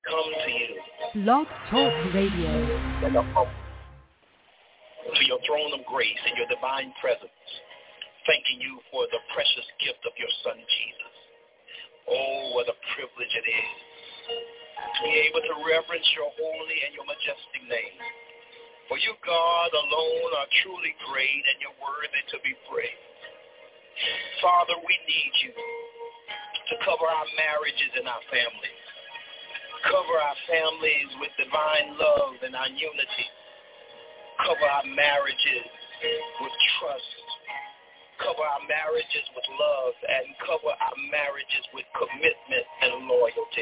come to you. Blog Talk Radio. To your throne of grace and your divine presence, thanking you for the precious gift of your Son, Jesus. Oh, what a privilege it is to be able to reverence your holy and your majestic name. For you, God, alone are truly great, and you're worthy to be praised. Father, we need you to cover our marriages and our families. Cover our families with divine love and our unity. Cover our marriages with trust. Cover our marriages with love, and cover our marriages with commitment and loyalty.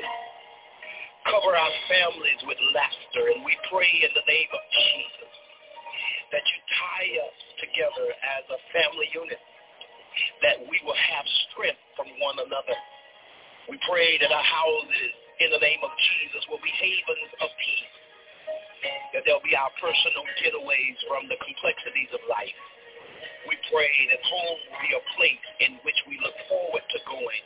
Cover our families with laughter, and we pray in the name of Jesus that you tie us together as a family unit, that we will have strength from one another. We pray that our houses, in the name of Jesus, will be havens of peace, that there'll be our personal getaways from the complexities of life. We pray that home will be a place in which we look forward to going.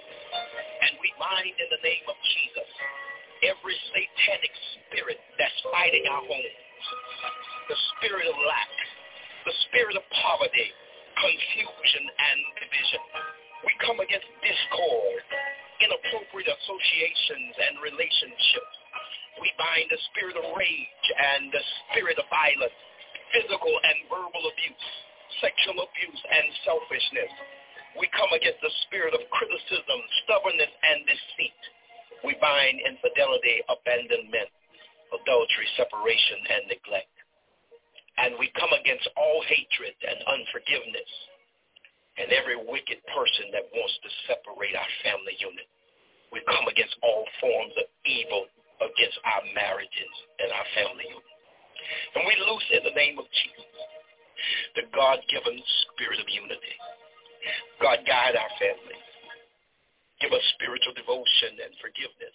And we bind in the name of Jesus every satanic spirit that's fighting our homes, the spirit of lack, the spirit of poverty, confusion, and division. We come against discord, inappropriate associations, and relationships. We bind the spirit of rage and the spirit of violence, physical and verbal abuse, sexual abuse, and selfishness. We come against the spirit of criticism, stubbornness, and deceit. We bind infidelity, abandonment, adultery, separation, and neglect. And we come against all hatred and unforgiveness and every wicked person that wants to separate our family unit. We come against all forms of evil against our marriages and our family unit. And we loose in the name of Jesus the God-given spirit of unity. God, guide our families. Give us spiritual devotion and forgiveness.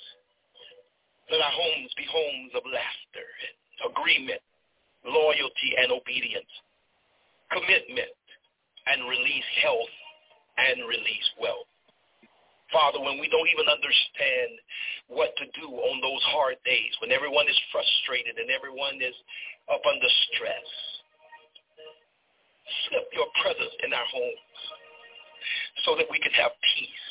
Let our homes be homes of laughter and agreement, loyalty and obedience, commitment, and release health and release wealth. Father, when we don't even understand what to do on those hard days, when everyone is frustrated and everyone is up under stress, slip your presence in our homes so that we can have peace.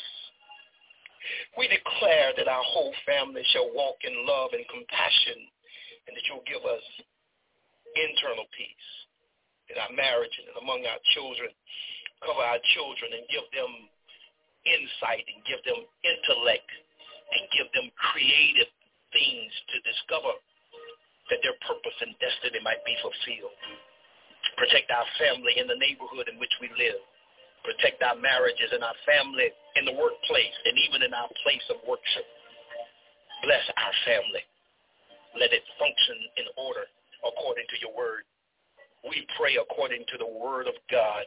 We declare that our whole family shall walk in love and compassion, and that you'll give us internal peace in our marriage and among our children. Cover our children and give them insight and give them intellect and give them creative things to discover that their purpose and destiny might be fulfilled. Protect our family in the neighborhood in which we live. Protect our marriages and our family in the workplace and even in our place of worship. Bless our family. Let it function in order according to your word. We pray according to the word of God.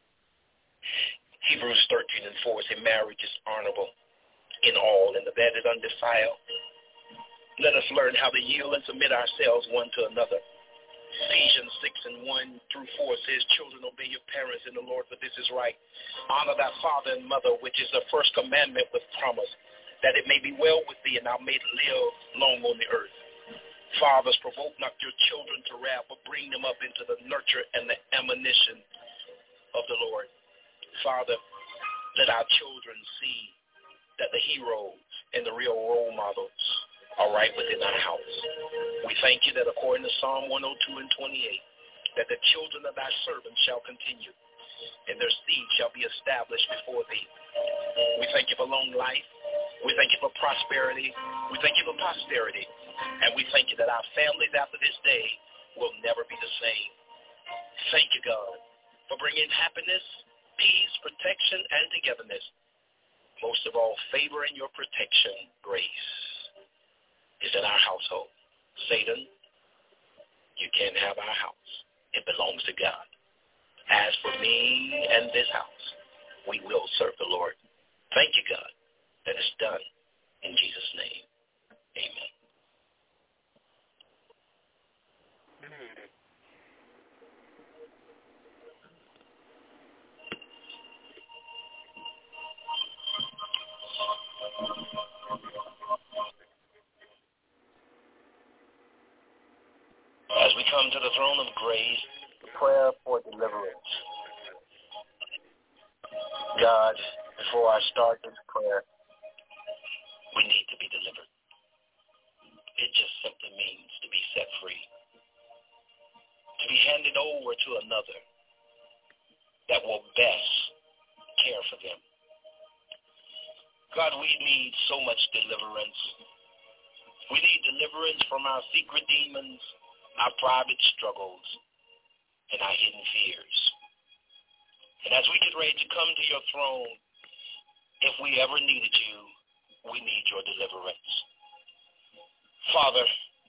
Hebrews 13:4 says marriage is honorable in all, and the bed is undefiled. Let us learn how to yield and submit ourselves one to another. Ephesians 6:1-4 says, children, obey your parents in the Lord, for this is right. Honor thy father and mother, which is the first commandment with promise, that it may be well with thee and thou mayest live long on the earth. Fathers, provoke not your children to wrath, but bring them up into the nurture and the admonition of the Lord. Father, let our children see that the heroes and the real role models are right within our house. We thank you that according to Psalm 102:28, that the children of thy servants shall continue, and their seed shall be established before thee. We thank you for long life. We thank you for prosperity. We thank you for posterity. And we thank you that our families after this day will never be the same. Thank you, God, for bringing happiness, peace, protection, and togetherness. Most of all, favor and your protection, grace, is in our household. Satan, you can't have our house. It belongs to God. As for me and this house, we will serve the Lord. Thank you, God, that it's done. In Jesus' name, amen. We come to the throne of grace, the prayer for deliverance. God, before I start this prayer, we need to be delivered. It just simply means to be set free, to be handed over to another that will best care for them. God, we need so much deliverance. We need deliverance from our secret demons, our private struggles, and our hidden fears. And as we get ready to come to your throne, if we ever needed you, we need your deliverance. Father,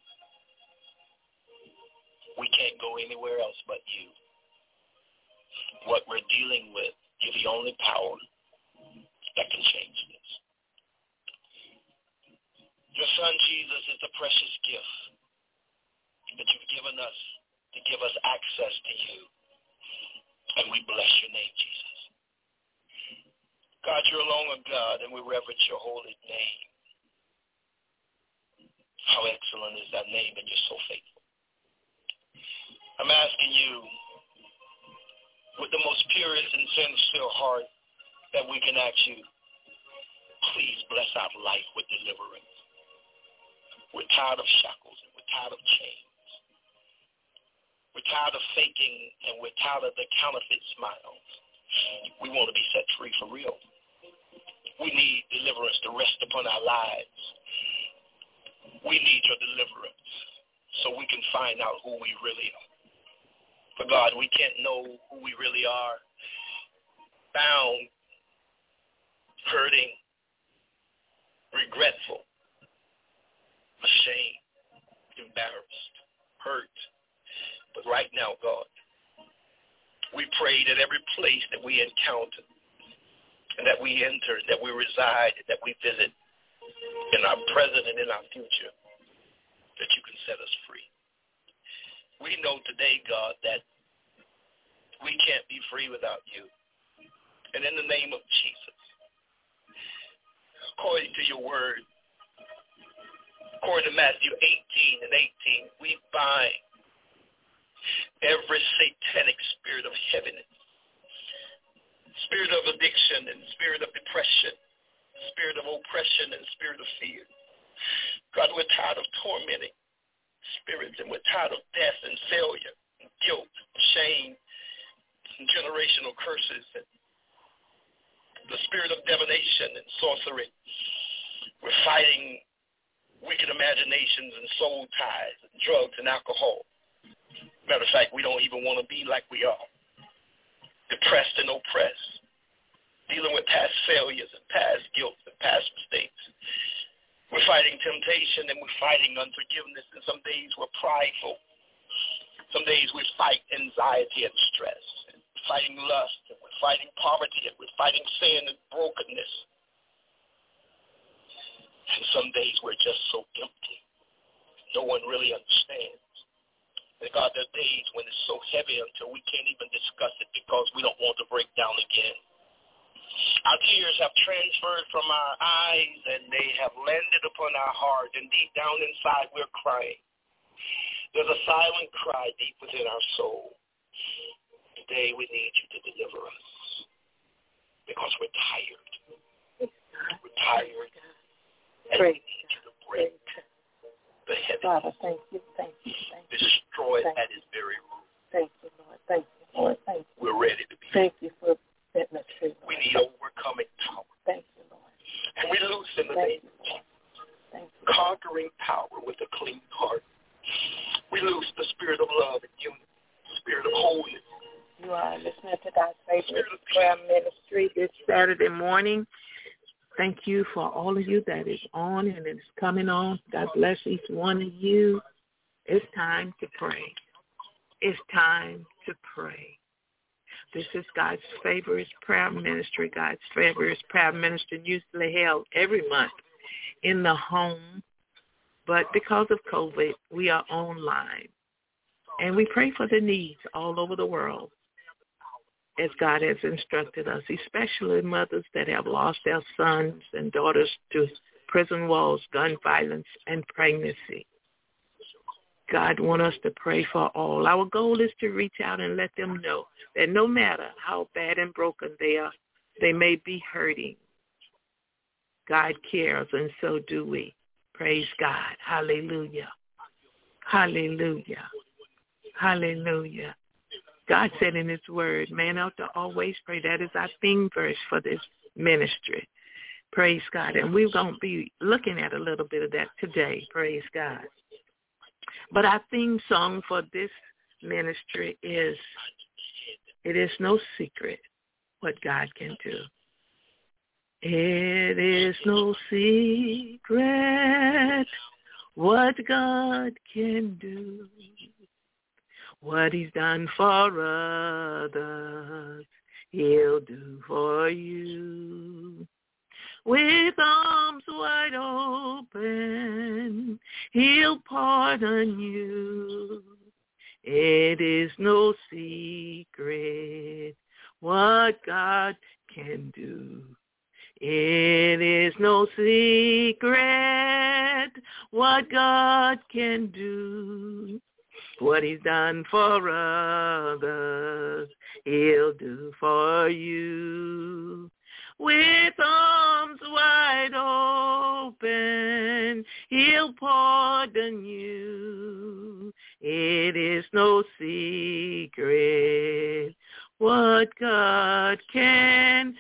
we can't go anywhere else but you. What we're dealing with, you're the only power that can change this. Your son Jesus is the precious gift that you've given us to give us access to you. And we bless your name, Jesus. God, you're alone a God, and we reverence your holy name. How excellent is that name, and you're so faithful. I'm asking you, with the most purest and sincere heart that we can ask you, please bless our life with deliverance. We're tired of shackles, and we're tired of chains. We're tired of faking, and we're tired of the counterfeit smiles. We want to be set free for real. We need deliverance to rest upon our lives. We need your deliverance so we can find out who we really are. For God, we can't know who we really are, bound, hurting, regretful, ashamed, embarrassed, hurt. But right now, God, we pray that every place that we encounter and that we enter, that we reside, that we visit in our present and in our future, that you can set us free. We know today, God, that we can't be free without you. And in the name of Jesus, according to your word, according to Matthew 18 and 18, we bind every satanic spirit of heaviness, spirit of addiction and spirit of depression, spirit of oppression and spirit of fear. God, we're tired of tormenting spirits, and we're tired of death and failure and guilt, shame, and generational curses, and the spirit of divination and sorcery. We're fighting wicked imaginations and soul ties and drugs and alcohol. Matter of fact, we don't even want to be like we are. Depressed and oppressed. Dealing with past failures and past guilt and past mistakes. We're fighting temptation and we're fighting unforgiveness. And some days we're prideful. Some days we fight anxiety and stress. And fighting lust. And we're fighting poverty. And we're fighting sin and brokenness. And some days we're just so empty. No one really understands. And God, there are days when it's so heavy until we can't even discuss it because we don't want to break down again. Our tears have transferred from our eyes and they have landed upon our heart, and deep down inside we're crying. There's a silent cry deep within our soul. Today we need you to deliver us because we're tired. We're tired. And we need you to break the heavy. Father, thank you. Destroy at its very root. Thank you, Lord. Thank you, Lord. Thank you. We're ready to be. Thank you for setting us free, Lord. We need overcoming power. Thank you, Lord. And we loose in the name of Jesus conquering power with a clean heart. We loose the spirit of love and unity, the spirit of holiness. You are listening to God's favorite prayer ministry this Saturday morning. Thank you for all of you that is on and is coming on. God bless each one of you. It's time to pray. It's time to pray. This is God's favorite prayer ministry. God's favorite prayer ministry usually held every month in the home. But because of COVID, we are online. And we pray for the needs all over the world, as God has instructed us, especially mothers that have lost their sons and daughters to prison walls, gun violence, and pregnancy. God wants us to pray for all. Our goal is to reach out and let them know that no matter how bad and broken they are, they may be hurting. God cares, and so do we. Praise God. Hallelujah. Hallelujah. Hallelujah. God said in his word, man ought to always pray. That is our theme verse for this ministry. Praise God. And we're going to be looking at a little bit of that today. Praise God. But our theme song for this ministry is, it is no secret what God can do. It is no secret what God can do. What he's done for others, he'll do for you. With arms wide open, he'll pardon you. It is no secret what God can do. It is no secret what God can do. What he's done for others, he'll do for you. With arms wide open, he'll pardon you. It is no secret what God can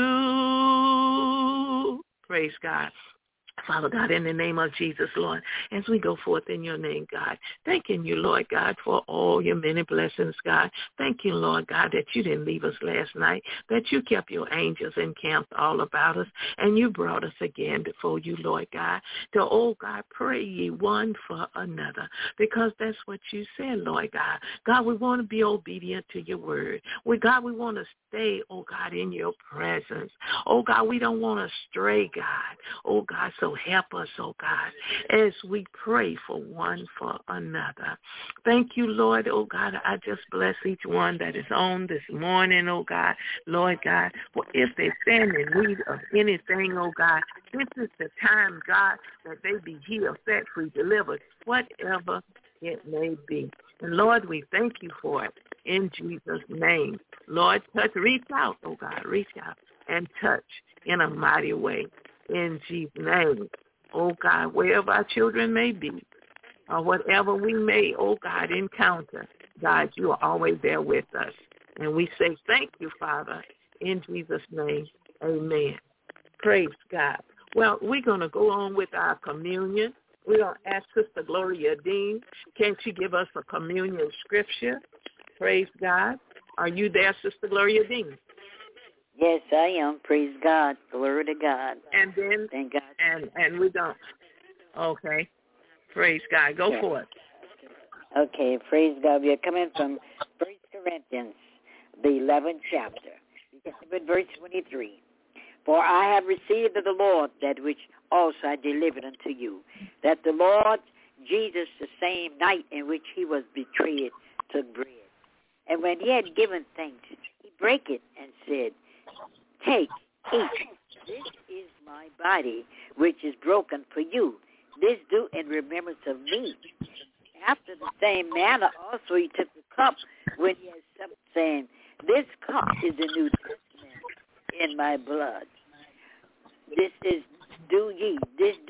do. Praise God. Father God, in the name of Jesus, Lord, as we go forth in your name, God, thanking you, Lord God, for all your many blessings, God. Thank you, Lord God, that you didn't leave us last night, that you kept your angels encamped all about us, and you brought us again before you, Lord God, to, oh God, pray ye one for another, because that's what you said, Lord God. God, we want to be obedient to your word. God, we want to stay, oh God, in your presence. Oh God, we don't want to stray, God. Oh God, so help us, oh God, as we pray for one for another. Thank you, Lord. Oh God, I just bless each one that is on this morning, oh God. Lord God, for if they stand in need of anything, oh God, this is the time, God, that they be healed, set free, delivered, whatever it may be. And Lord, we thank you for it in Jesus' name. Lord, touch, reach out, oh God, reach out and touch in a mighty way in Jesus' name. Oh God, wherever our children may be or whatever we may, oh God, encounter, God, you are always there with us. And we say thank you, Father, in Jesus' name. Amen. Praise God. Well, we're going to go on with our communion. We're going to ask Sister Gloria Dean, can she give us a communion scripture? Praise God. Are you there, Sister Gloria Dean? Yes, I am. Praise God. Glory to God. And then, thank God. And we don't. Okay. Praise God. Go for it. Okay. Praise God. We are coming from 1 Corinthians, the 11th chapter, with verse 23. For I have received of the Lord that which also I delivered unto you, that the Lord Jesus, the same night in which he was betrayed, took bread. And when he had given thanks, he brake it and said, Take, eat. This is my body, which is broken for you. This do in remembrance of me. After the same manner also he took the cup when he had supped, saying, This cup is the New Testament in my blood. This do ye,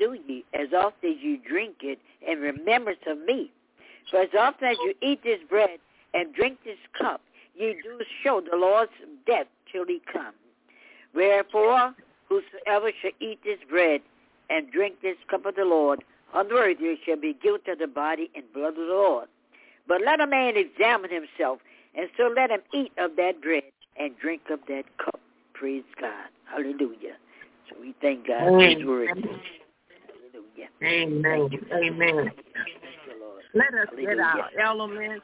as often as you drink it in remembrance of me. For as often as you eat this bread and drink this cup, ye do show the Lord's death till he come. Wherefore, whosoever shall eat this bread and drink this cup of the Lord unworthily shall be guilty of the body and blood of the Lord. But let a man examine himself, and so let him eat of that bread and drink of that cup. Praise God. Hallelujah. So we thank God for his word. Hallelujah. Amen. Amen. Let us Hallelujah. get our elements.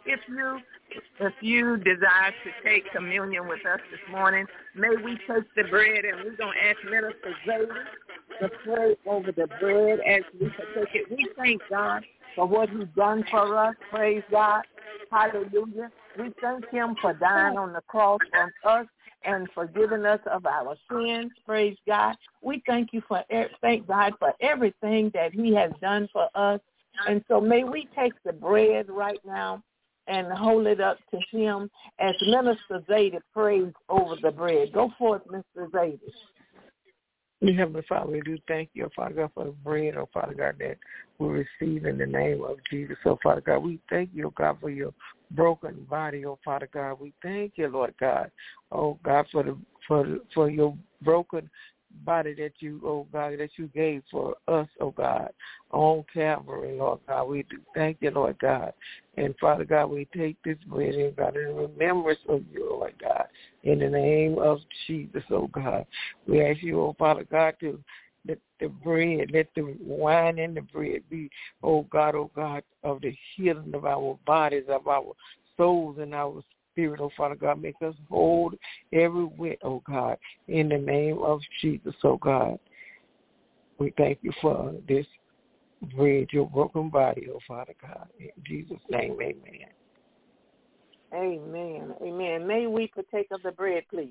If you desire to take communion with us this morning, may we take the bread, and we're going to ask Minister Zayden to pray over the bread as we take it. We thank God for what he's done for us. Praise God. Hallelujah. We thank him for dying on the cross for us and forgiving us of our sins. Praise God. We thank God for everything that he has done for us. And so may we take the bread right now and hold it up to him as Minister Zadie prays over the bread. Go forth, Mr. Zadie. Heavenly Father, we do thank you, Father God, for the bread, oh Father God, that we receive in the name of Jesus. Oh Father God, we thank you, oh God, for your broken body, oh Father God. We thank you, Lord God, oh God, for your broken body that you, oh God, that you gave for us, oh God, on Calvary, Lord God. We do thank you, Lord God. And Father God, we take this bread, and God, in remembrance of you, Lord God, in the name of Jesus, oh God. We ask you, oh Father God, to let the bread, let the wine and the bread be, oh God, of the healing of our bodies, of our souls and our spirit, oh Father God. Make us hold every whit, oh God, in the name of Jesus, oh God. We thank you for this bread, your broken body, oh Father God. In Jesus' name, amen. Amen. Amen. May we partake of the bread, please.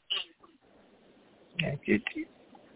Thank you, Jesus.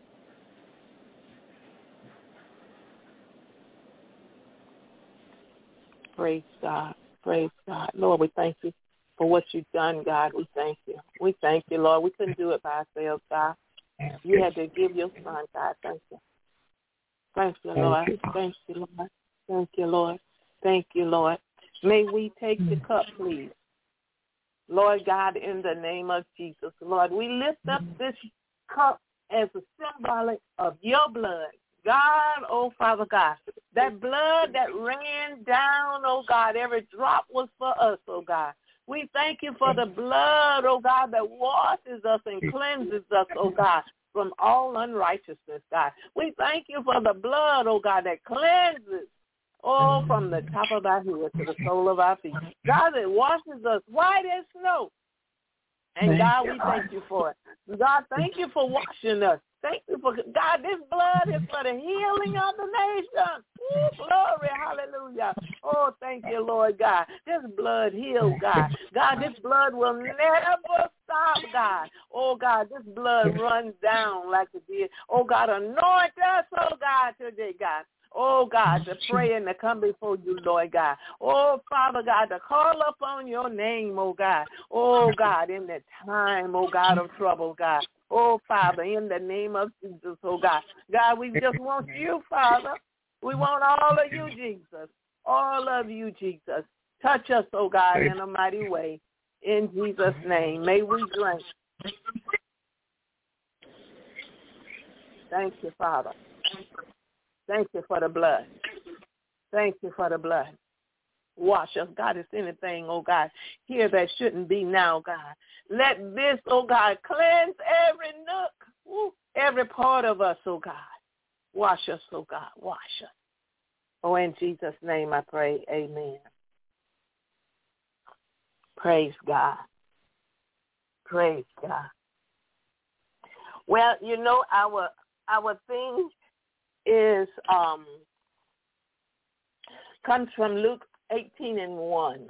Praise God. Praise God. Lord, we thank you for what you've done, God. We thank you. We thank you, Lord. We couldn't do it by ourselves, God. You had to give your son, God. Thank you. Thank you, Lord. Thank you, Lord. Thank you, Lord. Thank you, Lord. May we take the cup, please. Lord God, in the name of Jesus, Lord, we lift up this cup as a symbolic of your blood. God, oh Father God, that blood that ran down, oh God, every drop was for us, oh God. We thank you for the blood, oh God, that washes us and cleanses us, oh God, from all unrighteousness, God. We thank you for the blood, oh God, that cleanses, oh, from the top of our head to the sole of our feet. God, that washes us white as snow. And God, we thank you for it. God, thank you for washing us. Thank you for, God, this blood is for the healing of the nation. Ooh, glory, hallelujah. Oh, thank you, Lord God. This blood heals, God. God, this blood will never stop, God. Oh, God, this blood runs down like it did. Oh, God, anoint us, oh, God, today, God. Oh, God, to pray and to come before you, Lord God. Oh, Father God, to call upon your name, oh, God. Oh, God, in the time, oh, God, of trouble, God. Oh, Father, in the name of Jesus, oh, God. God, we just want you, Father. We want all of you, Jesus. All of you, Jesus. Touch us, oh, God, in a mighty way. In Jesus' name, may we drink. Thank you, Father. Thank you for the blood. Thank you for the blood. Wash us, God, if anything, oh God, here that shouldn't be now, God. Let this, oh God, cleanse every nook, every part of us, oh God. Wash us, oh God, wash us. Oh, in Jesus' name I pray, amen. Praise God. Praise God. Well, you know, our thing is comes from Luke 18:1.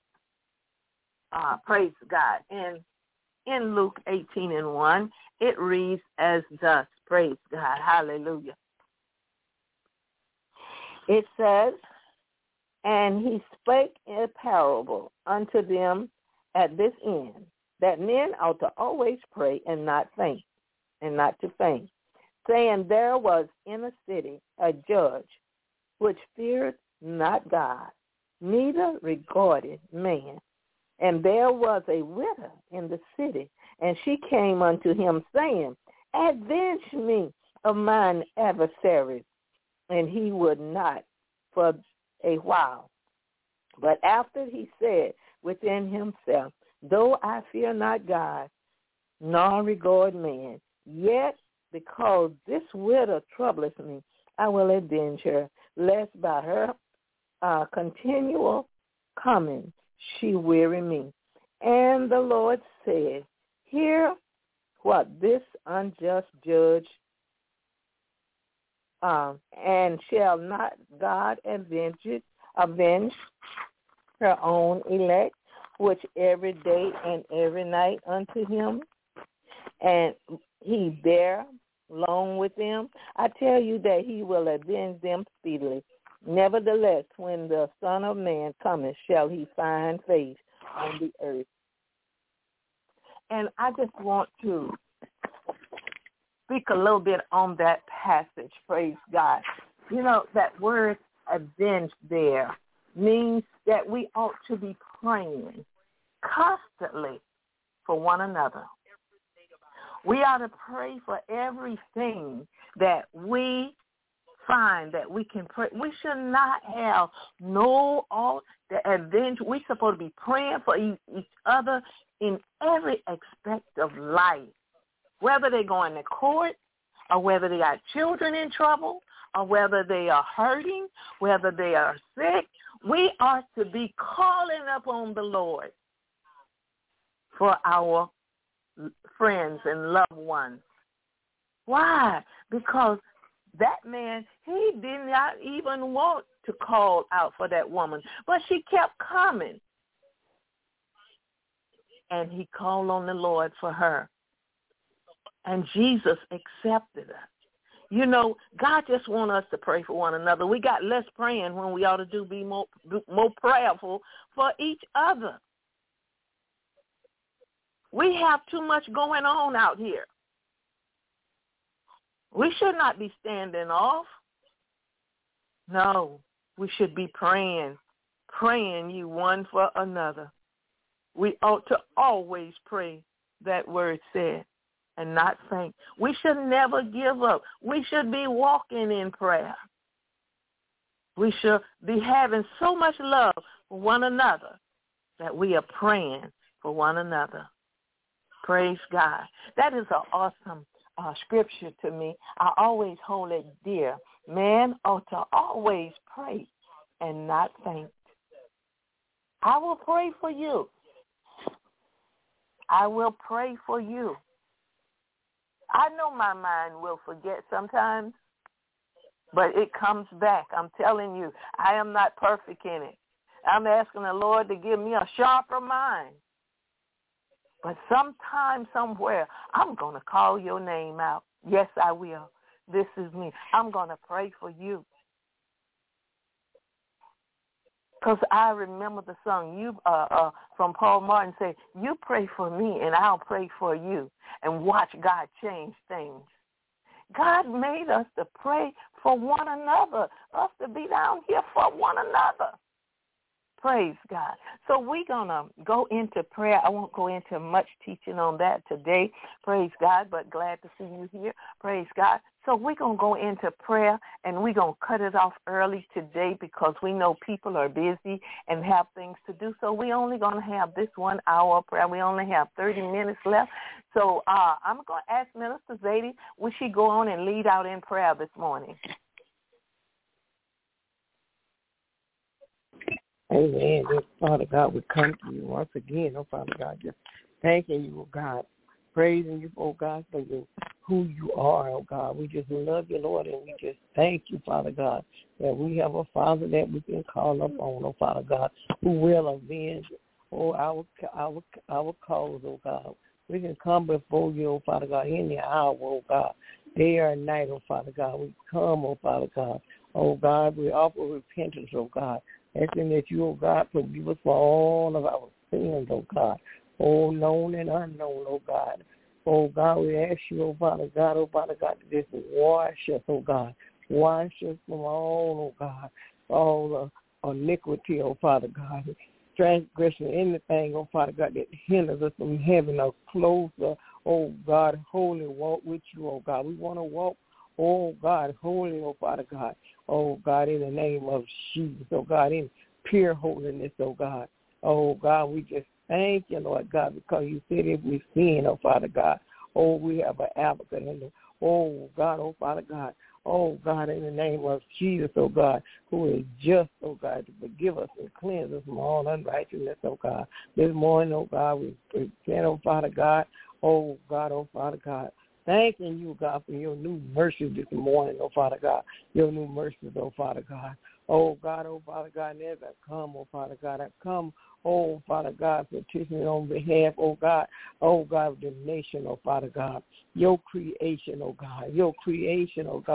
Praise God. And in Luke 18:1, it reads as thus. Praise God. Hallelujah. It says, and he spake a parable unto them at this end, that men ought to always pray and not faint, and not to faint, saying, there was in a city a judge which feared not God, neither regarded man. And there was a widow in the city, and she came unto him, saying, avenge me of mine adversaries. And he would not for a while. But after he said within himself, though I fear not God, nor regard man, yet because this widow troubleth me, I will avenge her, lest by her continual coming she weary me. And the Lord said, hear what this unjust judge, and shall not God avenge her own elect, which every day and every night unto him, and he bear long with them? I tell you that he will avenge them speedily. Nevertheless, when the Son of Man cometh, shall he find faith on the earth. And I just want to speak a little bit on that passage, praise God. You know, that word avenge there means that we ought to be praying constantly for one another. We ought to pray for everything that we find that we can pray. We should not have no avenge. We're supposed to be praying for each other in every aspect of life, whether they're going to court or whether they got children in trouble or whether they are hurting, whether they are sick. We are to be calling upon the Lord for our friends and loved ones. Why? Because that man, he did not even want to call out for that woman, but she kept coming. And he called on the Lord for her. And Jesus accepted her. You know, God just wants us to pray for one another. We got less praying when we ought to be more prayerful for each other. We have too much going on out here. We should not be standing off. No, we should be praying you one for another. We ought to always pray that word said and not faint. We should never give up. We should be walking in prayer. We should be having so much love for one another that we are praying for one another. Praise God. That is an awesome scripture to me. I always hold it dear. Man ought to always pray and not faint. I will pray for you. I will pray for you. I know my mind will forget sometimes, but it comes back. I'm telling you, I am not perfect in it. I'm asking the Lord to give me a sharper mind. But sometime, somewhere, I'm going to call your name out. Yes, I will. This is me. I'm going to pray for you. Because I remember the song from Paul Martin say, you pray for me and I'll pray for you, and watch God change things. God made us to pray for one another, us to be down here for one another. Praise God. So we're going to go into prayer. I won't go into much teaching on that today. Praise God, but glad to see you here. Praise God. So we're going to go into prayer, and we're going to cut it off early today because we know people are busy and have things to do. So we're only going to have this 1 hour of prayer. We only have 30 minutes left. So I'm going to ask Minister Zadie, will she go on and lead out in prayer this morning? Amen. Father God, we come to you once again, oh Father God, just thanking you, oh God, praising you, oh God, for who you are, oh God. We just love you, Lord, and we just thank you, Father God, that we have a Father that we can call upon, oh Father God, who will avenge, our cause, oh God. We can come before you, oh Father God, in the hour, oh God, day or night, oh Father God. We come, oh Father God. Oh God, we offer repentance, oh God, asking that you, oh God, forgive us for all of our sins, oh God, oh known and unknown, oh God. Oh God, we ask you, oh Father God, to just wash us, oh God. Wash us from all, oh God, all iniquity, oh Father God, transgression, anything, oh Father God, that hinders us from having a closer, oh God, holy walk with you, oh God. We want to walk, oh God, holy, oh Father God. Oh God, in the name of Jesus, oh God, in pure holiness, oh God. Oh God, we just thank you, Lord God, because you said if we sin, oh Father God, oh, we have an advocate in the, oh God, oh Father God, oh God, in the name of Jesus, oh God, who is just, oh God, to forgive us and cleanse us from all unrighteousness, oh God. This morning, oh God, we present, oh Father God, oh Father God, thanking you, God, for your new mercies this morning, oh Father God, your new mercies, oh Father God. Oh Father God, as I come, oh Father God, I come, oh Father God, petitioning on behalf, oh God, of the nation, oh Father God, your creation, oh God,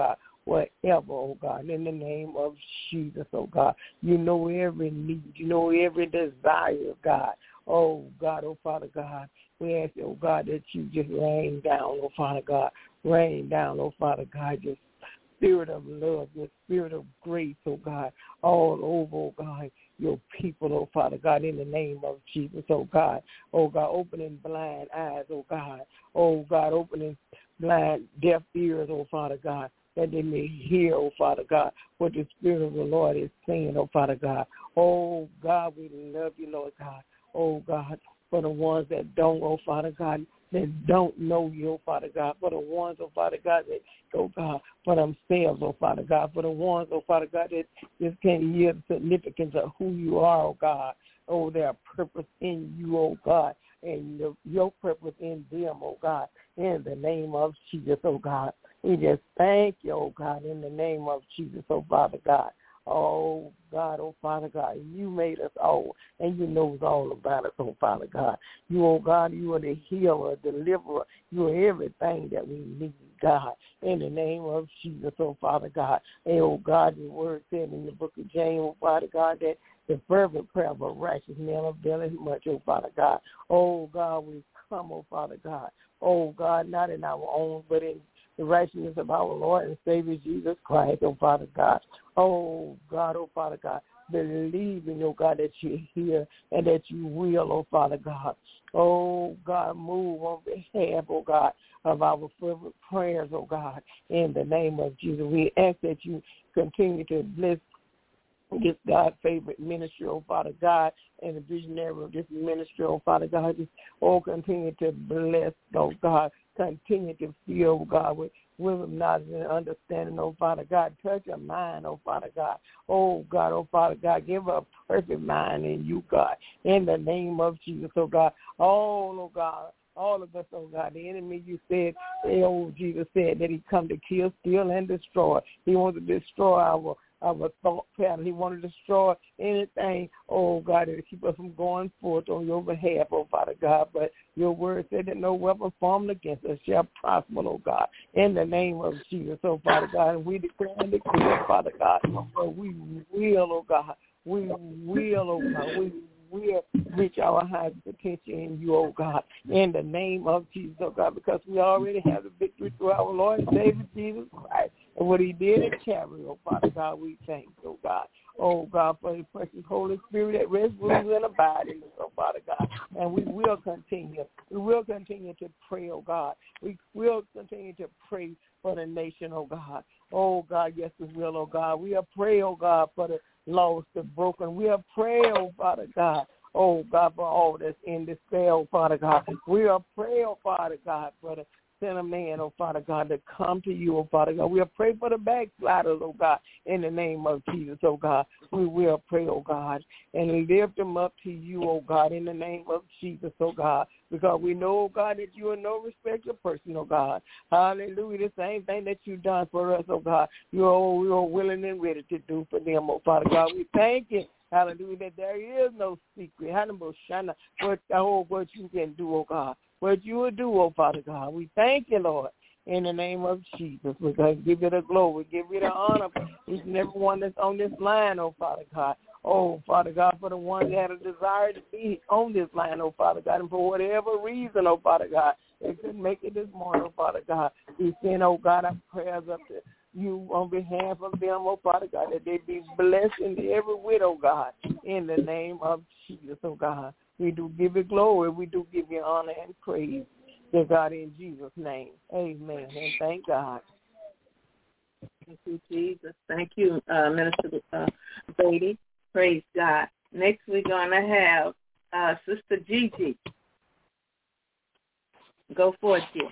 whatever, oh God, in the name of Jesus, oh God. You know every need. You know every desire, God. Oh, God, oh, Father God. We ask, oh, God, that you just rain down, oh, Father God. Rain down, oh, Father God, your spirit of love, your spirit of grace, oh, God, all over, oh, God, your people, oh, Father God, in the name of Jesus, oh, God. Oh, God, opening blind eyes, oh, God. Oh, God, opening blind, deaf ears, oh, Father God, that they may hear, oh, Father God, what the Spirit of the Lord is saying, oh, Father God. Oh, God, we love you, Lord God. Oh, God, for the ones that don't, oh, Father God, that don't know you, oh, Father God, for the ones, oh, Father God, that, oh, God, for themselves, oh, Father God, for the ones, oh, Father God, that just can't hear the significance of who you are, oh, God. Oh, their purpose in you, oh, God, and your purpose in them, oh, God, in the name of Jesus, oh, God. We just thank you, oh, God, in the name of Jesus, oh, Father God. Oh, God, oh, Father God, you made us all, and you know all about us, oh, Father God. You, oh, God, you are the healer, deliverer. You are everything that we need, God, in the name of Jesus, oh, Father God. And, oh, God, your word said in the book of James, oh, Father God, that the fervent prayer of a righteous man availeth much, oh, Father God. Oh, God, we come, oh, Father God. Oh, God, not in our own, but in the righteousness of our Lord and Savior Jesus Christ, oh, Father God. Oh, God, oh, Father God, believing, oh, God, that you're here and that you will, oh, Father God. Oh, God, move on behalf, oh, God, of our fervent prayers, oh, God, in the name of Jesus. We ask that you continue to bless this God's favorite ministry, oh, Father God, and the visionary of this ministry, oh, Father God. Just, oh, continue to bless, oh, God. Continue to fill, God, with wisdom, knowledge, and understanding, oh, Father God. Touch her mind, oh, Father God. Oh, God, oh, Father God. Give her a perfect mind in you, God. In the name of Jesus, oh, God. Oh, God. All of us, oh, God. The enemy, you said, oh, Jesus said that he come to kill, steal, and destroy. He wants to destroy our thought pattern. He want to destroy anything, oh, God, to keep us from going forth on your behalf, oh, Father God. But your word said that no weapon formed against us shall prosper, oh, God, in the name of Jesus, oh, Father God. And we declare and declare, Father God, that we will, oh, God, we will, oh, God, we will reach our highest potential in you, oh, God, in the name of Jesus, oh, God, because we already have the victory through our Lord and Savior Jesus Christ. And what he did at Calvary, oh, Father God, we thank you, oh, God. Oh, God, for the precious Holy Spirit that rests, rules, and abides in us, oh, Father God. And we will continue. We will continue to pray, oh, God. We will continue to pray for the nation, oh, God. Oh, God, yes, we will, oh, God. We are praying, oh, God, for the lost, the broken. We are praying, oh, Father God. Oh, God, for all that's in despair, oh, Father God. We are praying, oh, Father God, for the sinner man, oh, Father God, to come to you, oh, Father God. We are praying for the backsliders, oh, God, in the name of Jesus, oh, God. We will pray, oh, God, and lift them up to you, oh, God, in the name of Jesus, oh, God, because we know, oh, God, that you are no respecter of person, oh, God. Hallelujah. The same thing that you've done for us, oh, God, you are willing and ready to do for them, oh, Father God. We thank you. Hallelujah, that there is no secret. What you can do, oh, God. What you will do, oh, Father God. We thank you, Lord, in the name of Jesus. We're going to give you the glory, give you the honor for each and every one that's on this line, oh, Father God. Oh, Father God, for the ones that had a desire to be on this line, oh, Father God, and for whatever reason, oh, Father God, they couldn't make it this morning, oh, Father God. We send, oh, God, our prayers up to you on behalf of them, oh, Father God, that they be blessed in every widow, God, in the name of Jesus, oh, God. We do give you glory. We do give you honor and praise, dear God, in Jesus' name. Amen. And thank God. Thank you, Jesus. Thank you, Minister Beatty. Praise God. Next, we're going to have Sister Gigi. Go forth, dear.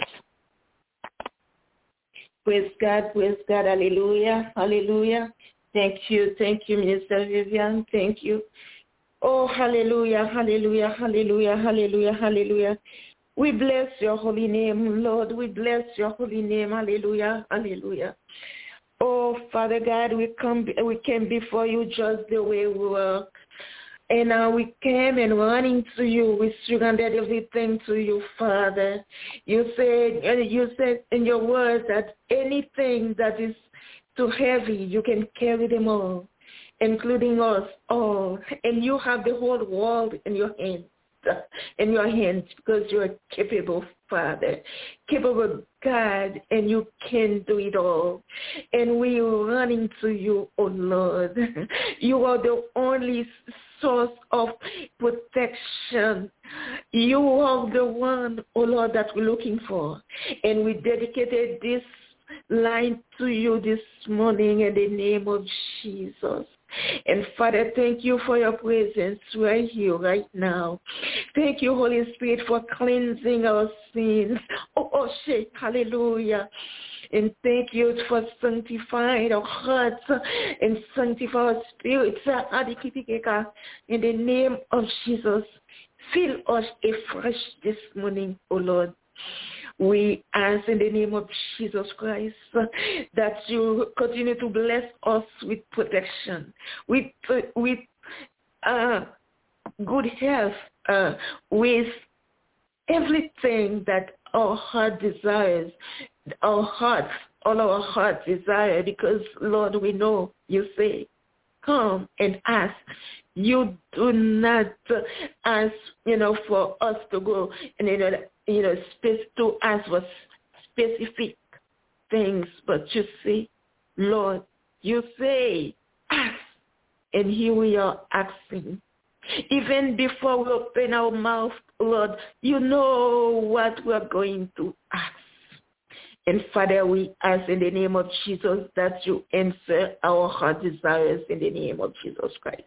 Praise God, hallelujah, hallelujah. Thank you, Minister Vivian, thank you. Oh, hallelujah, hallelujah, hallelujah, hallelujah, hallelujah. We bless your holy name, Lord. We bless your holy name, hallelujah, hallelujah. Oh, Father God, we came before you just the way we were. And we came and running to you. We surrendered everything to you, Father. You said in your words that anything that is too heavy, you can carry them all, including us all. And you have the whole world in your hands. Because you're capable, Father, capable God, and you can do it all. And we are running to you, oh Lord. You are the only source of protection. You are the one, oh Lord, that we're looking for. And we dedicated this line to you this morning in the name of Jesus. And Father, thank you for your presence right here, right now. Thank you, Holy Spirit, for cleansing our sins. Oh, shit, hallelujah. And thank you for sanctifying our hearts and sanctify our spirits. In the name of Jesus, fill us afresh this morning, oh Lord. We ask in the name of Jesus Christ that you continue to bless us with protection, with good health, with everything that our heart desires, all our heart desire, because, Lord, we know you say, come and ask. You do not ask, for us to go and, to ask for specific things, but you say, Lord, you say, ask, and here we are asking. Even before we open our mouth, Lord, you know what we're going to ask. And Father, we ask in the name of Jesus that you answer our heart desires in the name of Jesus Christ.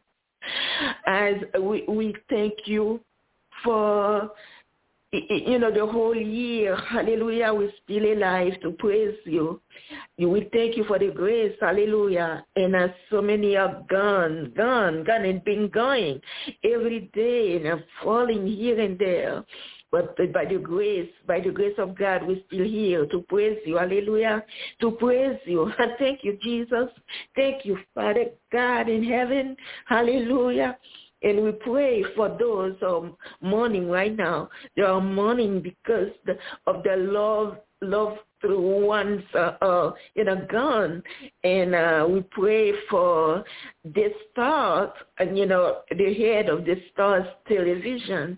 As we thank you for, the whole year, hallelujah, we're still alive to praise you. We thank you for the grace, hallelujah. And as so many are gone and been going every day and falling here and there. But by the grace of God, we're still here to praise you. Hallelujah. To praise you. Thank you, Jesus. Thank you, Father God in heaven. Hallelujah. And we pray for those mourning right now. They are mourning because of the love through ones gone. And we pray for the Stars, and the head of the Stars television,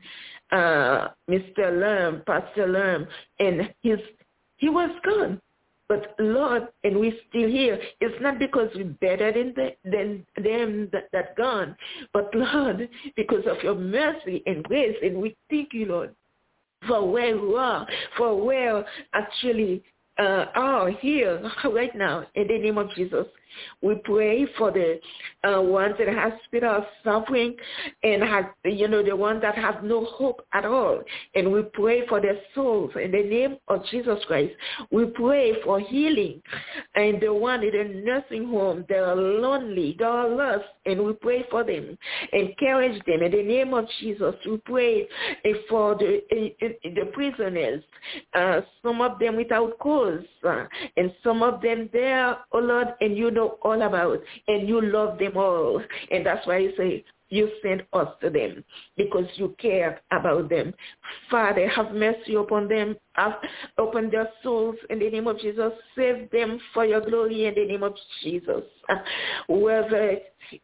Mr. Lerm, Pastor Lerm, and he was gone. But Lord, and we're still here. It's not because we're better than them that gone, but Lord, because of your mercy and grace, and we thank you, Lord, for where you are, for where actually are here right now in the name of Jesus. We pray for the ones in the hospital suffering and the ones that have no hope at all. And we pray for their souls in the name of Jesus Christ. We pray for healing. And the one in the nursing home, they are lonely, they are lost, and we pray for them. Encourage them in the name of Jesus. We pray for the prisoners, some of them without cause, and some of them there, oh Lord, and you know all about, and you love them all. And that's why you say you sent us to them, because you care about them. Father, have mercy upon them. Open their souls in the name of Jesus. Save them for your glory in the name of Jesus. Whoever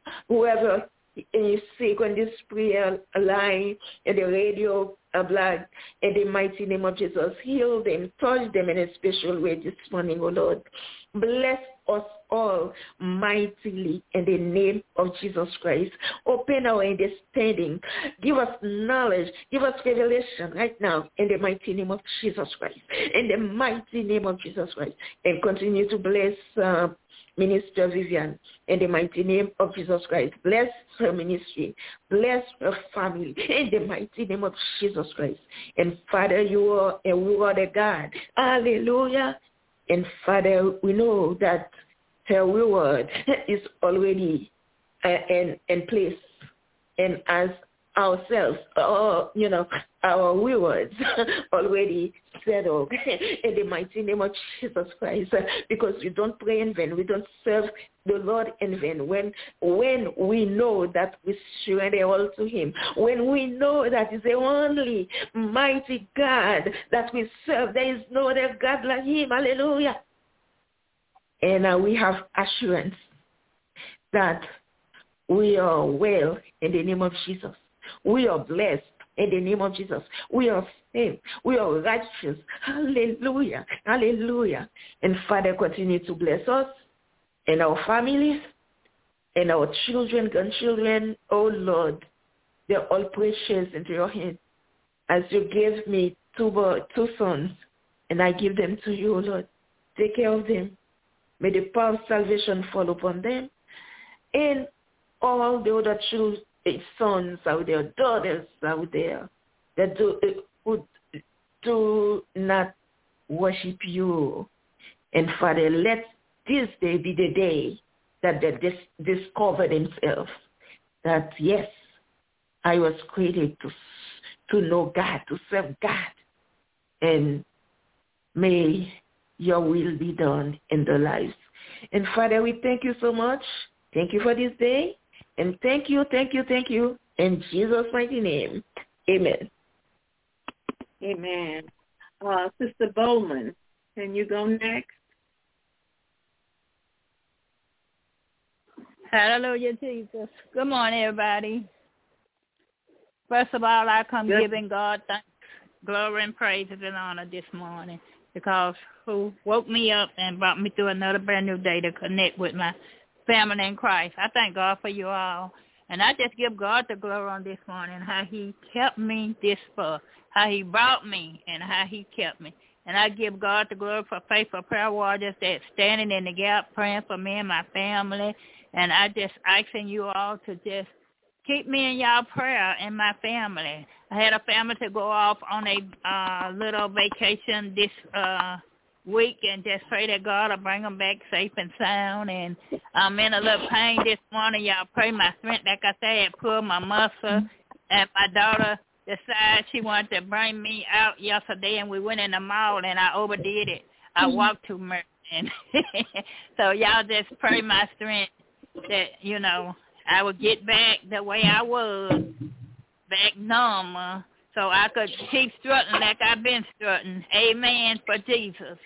is sick on this prayer line and the radio blood, in the mighty name of Jesus, heal them, touch them in a special way this morning, oh Lord. Bless us all mightily in the name of Jesus Christ. Open our understanding. Give us knowledge. Give us revelation right now in the mighty name of Jesus Christ. In the mighty name of Jesus Christ. And continue to bless Minister Vivian in the mighty name of Jesus Christ. Bless her ministry. Bless her family in the mighty name of Jesus Christ. And Father, you are the God. Hallelujah. And Father, we know that her reward is already in place. And as ourselves, our rewards already settled in the mighty name of Jesus Christ, because we don't pray in vain. We don't serve the Lord in vain. When we know that we surrender all to him, when we know that is the only mighty God that we serve, there is no other God like him. Hallelujah. And we have assurance that we are well in the name of Jesus. We are blessed in the name of Jesus. We are saved. We are righteous. Hallelujah. Hallelujah. And Father, continue to bless us and our families and our children, grandchildren. Oh, Lord, they're all precious into your hands. As you gave me two sons, and I give them to you, Lord. Take care of them. May the power of salvation fall upon them. And all the other children, sons out there, daughters out there that do not worship you. And Father, let this day be the day that they discover themselves that, yes, I was created to know God, to serve God. And may your will be done in their lives. And Father, we thank you so much. Thank you for this day. And thank you. In Jesus' mighty name. Amen. Amen. Sister Bowman, can you go next? Hallelujah, Jesus. Good morning, everybody. First of all, I come giving God thanks, glory, and praises and honor this morning because who woke me up and brought me through another brand new day to connect with my family in Christ. I thank God for you all. And I just give God the glory on this morning, how he kept me this far, how he brought me and how he kept me. And I give God the glory for faithful prayer warriors that's standing in the gap, praying for me and my family. And I just asking you all to just keep me in y'all prayer and my family. I had a family to go off on a little vacation this week and just pray that God will bring them back safe and sound. And I'm in a little pain this morning. Y'all pray my strength. Like I said, pull my muscle. And my daughter decided she wanted to bring me out yesterday, and we went in the mall, and I overdid it. I walked too much. And so y'all just pray my strength that, you know, I would get back the way I was, back normal, so I could keep strutting like I've been strutting. Amen for Jesus.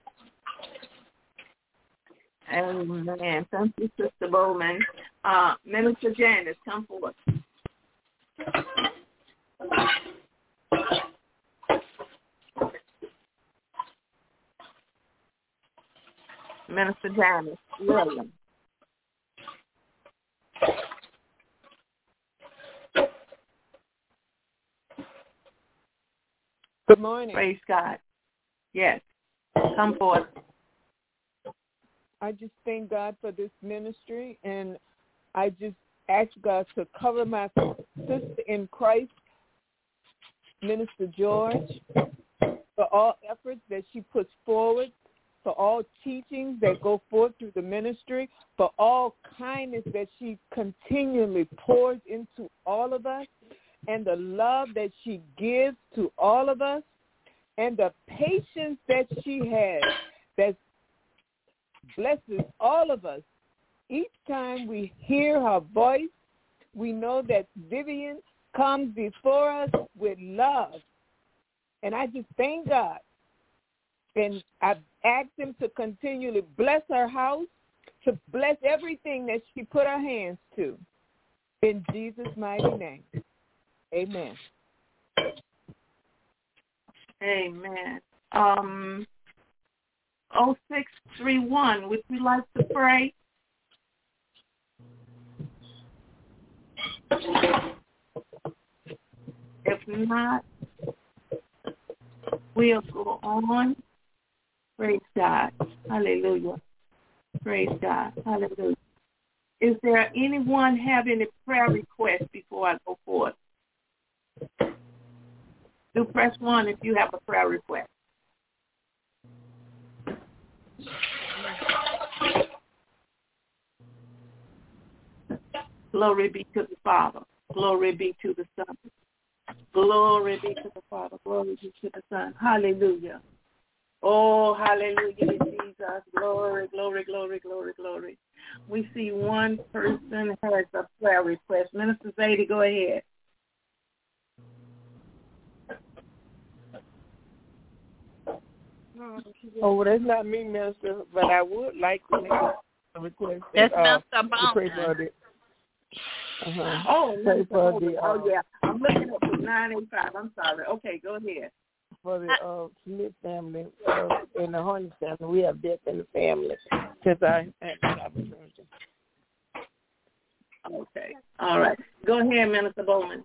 Amen. Thank you, Sister Bowman. Minister Janice, come forward. Minister Janice Williams. Good morning. Praise God. Yes. Come forth. I just thank God for this ministry, and I just ask God to cover my sister in Christ, Minister George, for all efforts that she puts forward, for all teachings that go forth through the ministry, for all kindness that she continually pours into all of us, and the love that she gives to all of us, and the patience that she has that blesses all of us. Each time we hear her voice, we know that Vivian comes before us with love. And I just thank God. And I've asked him to continually bless her house, to bless everything that she put her hands to. In Jesus' mighty name. Amen. Amen. 0631, would you like to pray? If not, we'll go on. Praise God. Hallelujah. Praise God. Hallelujah. Is there anyone have any prayer requests before I go forth? Do press 1 if you have a prayer request. Glory be to the Father. Glory be to the Son. Glory be to the Father. Glory be to the Son. Hallelujah. Oh, hallelujah, Jesus. Glory, glory, glory, glory, glory. We see one person has a prayer request. Minister Zadie, go ahead. Oh, well, that's not me, Minister, but I would like to make a request. That's Mr. Pray for the. Pray for the. Yeah, I'm looking at the 985. I'm sorry. Okay, go ahead. For the Smith family and the Horn family, we have death in the family since I had the opportunity. Okay, all right. Go ahead, Minister Bowman.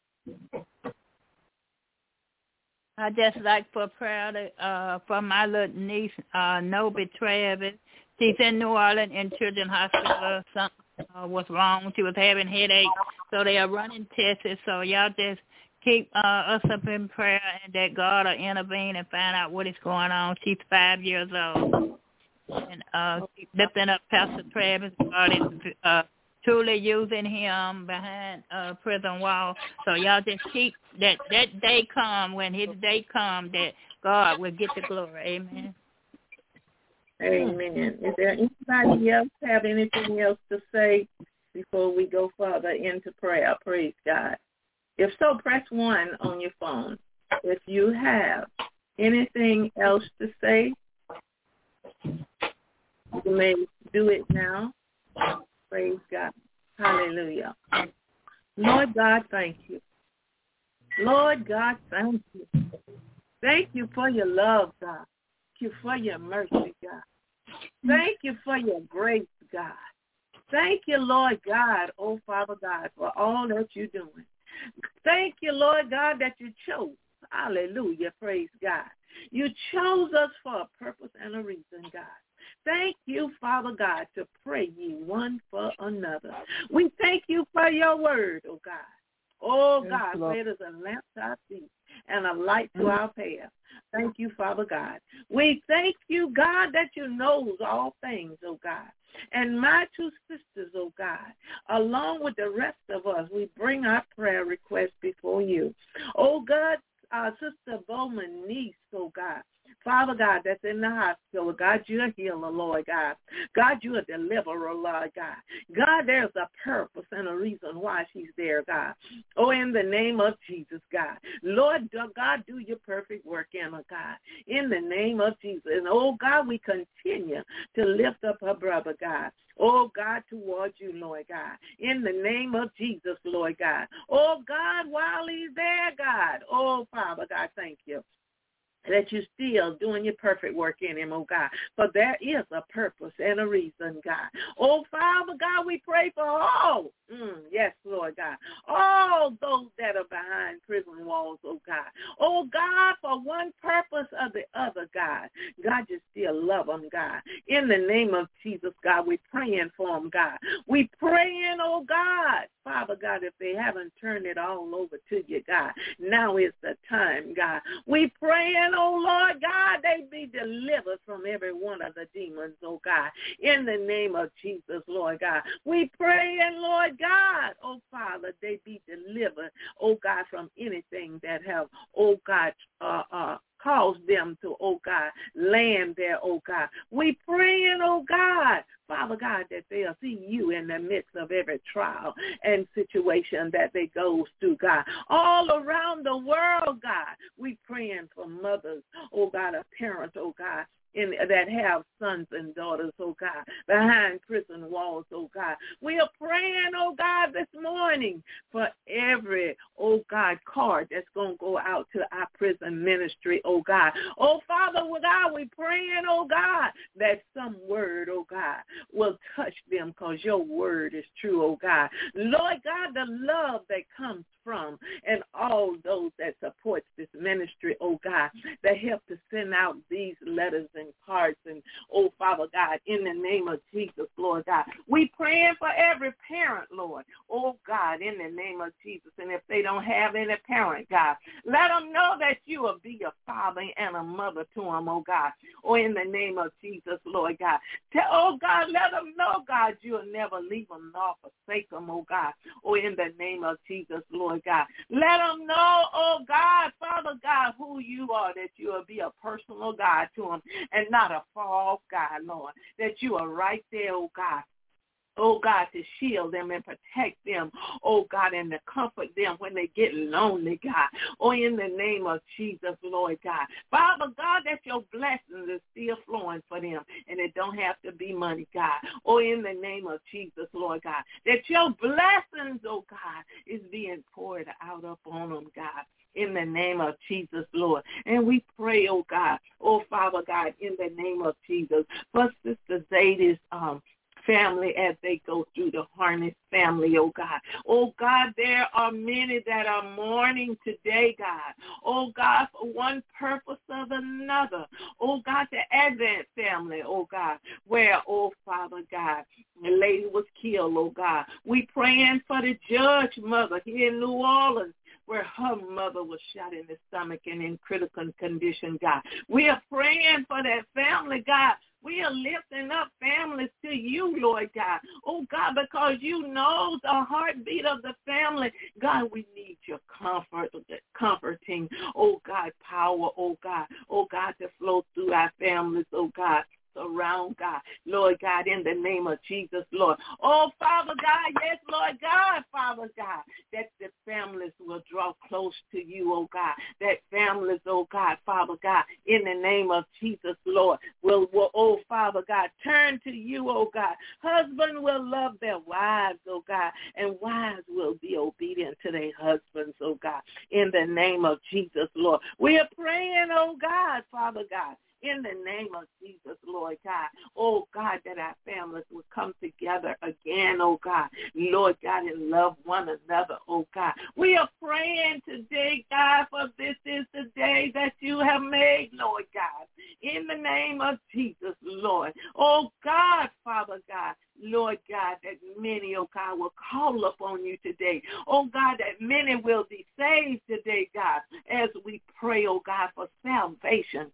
I just like for prayer to, for my little niece, Nobi Travis. She's in New Orleans in Children's Hospital. Something was wrong. She was having headaches, so they are running tests. So y'all just keep us up in prayer and that God will intervene and find out what is going on. She's 5 years old. And keep lifting up Pastor Travis. God is truly using him behind prison wall. So y'all just keep that day come, when his day come, that God will get the glory. Amen. Amen. Is there anybody else have anything else to say before we go further into prayer? Praise God. If so, press 1 on your phone. If you have anything else to say, you may do it now. Praise God. Hallelujah. Lord God, thank you. Lord God, thank you. Thank you for your love, God. Thank you for your mercy, God. Thank you for your grace, God. Thank you, Lord God, oh Father God, for all that you're doing. Thank you, Lord God, that you chose. Hallelujah. Praise God. You chose us for a purpose and a reason, God. Thank you, Father God, to pray ye one for another. We thank you for your word, oh God. Oh God, for it is a lamp to our feet and a light to our path. Thank you, Father God. We thank you, God, that you knows all things, oh God. And my two sisters, oh God, along with the rest of us, we bring our prayer requests before you. Oh God, our Sister Bowman niece, oh God. Father God, that's in the hospital. God, you're a healer, Lord God. God, you're a deliverer, Lord God. God, there's a purpose and a reason why she's there, God. Oh, in the name of Jesus, God. Lord God, do your perfect work in her, God. In the name of Jesus. And, oh, God, we continue to lift up her brother, God. Oh, God, towards you, Lord God. In the name of Jesus, Lord God. Oh, God, while he's there, God. Oh, Father God, thank you that you're still doing your perfect work in him, oh God. For there is a purpose and a reason, God. Oh, Father God, we pray for all, yes, Lord God, all those that are behind prison walls, oh God. Oh, God, for one purpose or the other, God. God, you still love them, God. In the name of Jesus, God, we're praying for them, God. We praying, oh God, Father God, if they haven't turned it all over to you, God, now is the time, God. We praying, oh Lord God, they be delivered from every one of the demons, oh God. In the name of Jesus, Lord God. We praying, Lord God, oh Father, they be delivered, oh God, from anything that have, oh God, cause them to, oh God, land there, oh God. We praying, oh God, Father God, that they'll see you in the midst of every trial and situation that they go through, God. All around the world, God, we praying for mothers, oh God, or parents, oh God, that have sons and daughters, oh God, behind prison walls, oh God. We are praying, oh God, this morning for every, oh God, card that's going to go out to our prison ministry, oh God. Oh, Father, God, we praying, oh God, that some word, oh God, will touch them because your word is true, oh God. Lord God, the love that comes from and all those that supports this ministry, oh God, that help to send out these letters and cards and, oh Father God, in the name of Jesus, Lord God. We praying for every parent, Lord, oh God, in the name of Jesus. And if they don't have any parent, God, let them know that you will be a father and a mother to them, oh God, or in the name of Jesus, Lord God. Oh God, let them know, God, you'll never leave them nor forsake them, oh God, or in the name of Jesus, Lord God. Let them know, oh God, Father God, who you are, that you will be a personal God to them and not a far off God, Lord, that you are right there, oh God. oh God, to shield them and protect them, oh God, and to comfort them when they get lonely, God. Oh, in the name of Jesus, Lord God. Father God, that your blessings is still flowing for them, and it don't have to be money, God. Oh, in the name of Jesus, Lord God, that your blessings, oh God, is being poured out upon them, God. In the name of Jesus, Lord. And we pray, oh God, oh Father God, in the name of Jesus, for Sister Zadie's family as they go through the Harness family, oh God. Oh God, there are many that are mourning today, God. Oh God, for one purpose or another. Oh God, the Advent family, oh God, where, oh Father God, the lady was killed, oh God. We praying for the Judge mother here in New Orleans, where her mother was shot in the stomach and in critical condition, God. We are praying for that family, God. We are lifting up families to you, Lord God. Oh, God, because you know the heartbeat of the family. God, we need your comforting, oh, God, power, oh, God, to flow through our families, oh, God. Around, God, Lord God, in the name of Jesus, Lord. Oh, Father God, yes, Lord God, Father God, that the families will draw close to you, oh God, that families, oh God, Father God, in the name of Jesus, Lord, will oh, Father God, turn to you, oh God. Husbands will love their wives, oh God, and wives will be obedient to their husbands, oh God, in the name of Jesus, Lord. We are praying, oh God, Father God, in the name of Jesus, Lord God. Oh, God, that our families will come together again, oh, God. Lord God, and love one another, oh, God. We are praying today, God, for this is the day that you have made, Lord God. In the name of Jesus, Lord. Oh, God, Father God. Lord God, that many, oh God, will call upon you today. Oh God, that many will be saved today, God, as we pray, oh God, for salvation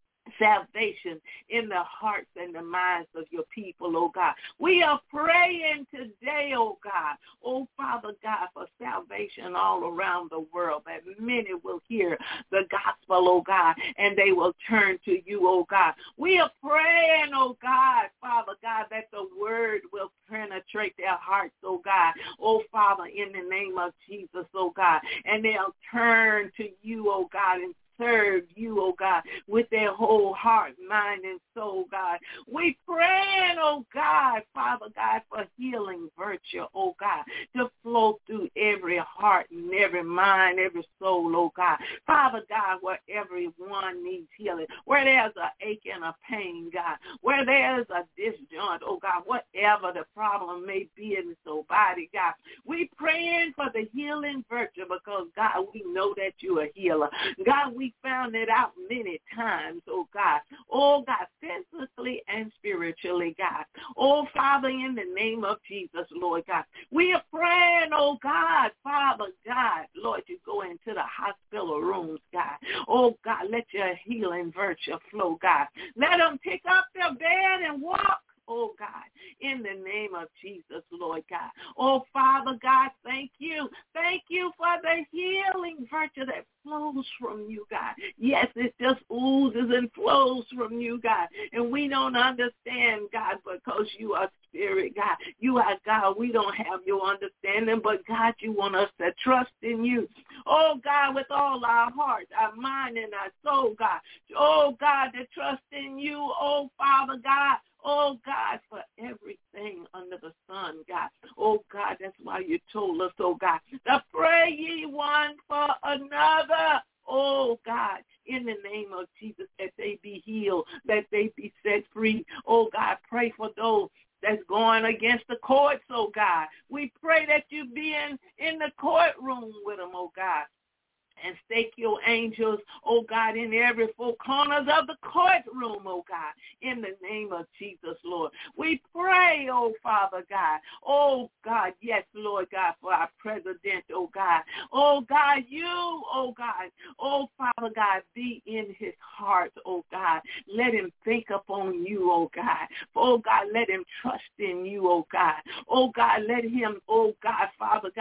in the hearts and the minds of your people, oh God. We are praying today, oh God, oh Father God, for salvation all around the world, that many will hear the gospel, oh God, and they will turn to you, oh God. We are praying, oh God, Father God, that the word will penetrate their hearts, oh God, oh Father, in the name of Jesus, oh God, and they'll turn to you, oh God, and serve you, oh God, with their whole heart, mind, and soul, God. We praying, oh God, Father God, for healing virtue, oh God, to flow through every heart and every mind, every soul, oh God. Father God, where everyone needs healing, where there's an ache and a pain, God, where there's a disjoint, oh God, whatever the problem may be in the soul body, God. We praying for the healing virtue because, God, we know that you're a healer. God, we found it out many times, oh God. Oh God, physically and spiritually, God. Oh Father, in the name of Jesus, Lord God. We are praying, oh God, Father God, Lord, you go into the hospital rooms, God. Oh God, let your healing virtue flow, God. Let them pick up their bed and walk, oh God, in the name of Jesus, Lord God. Oh, Father God, thank you. Thank you for the healing virtue that flows from you, God. Yes, it just oozes and flows from you, God. And we don't understand, God, because you are Spirit, God. You are God. We don't have your understanding, but God, you want us to trust in you. Oh, God, with all our heart, our mind, and our soul, God. Oh, God, to trust in you, oh, Father God. Oh, God, for everything under the sun, God. Oh, God, that's why you told us, oh, God, to pray ye one for another. Oh, God, in the name of Jesus, that they be healed, that they be set free. Oh, God, pray for those that's going against the courts, oh, God. We pray that you be in the courtroom with them, oh, God. And stake your angels, oh God, in every four corners of the courtroom, oh God, in the name of Jesus, Lord. We pray, oh Father God, oh God, yes, Lord God, for our president, oh God. Oh God, you, oh God, oh Father God, be in his heart, oh God. Let him think upon you, oh God. Oh God, let him trust in you, oh God. Oh God, let him, oh God, Father God, see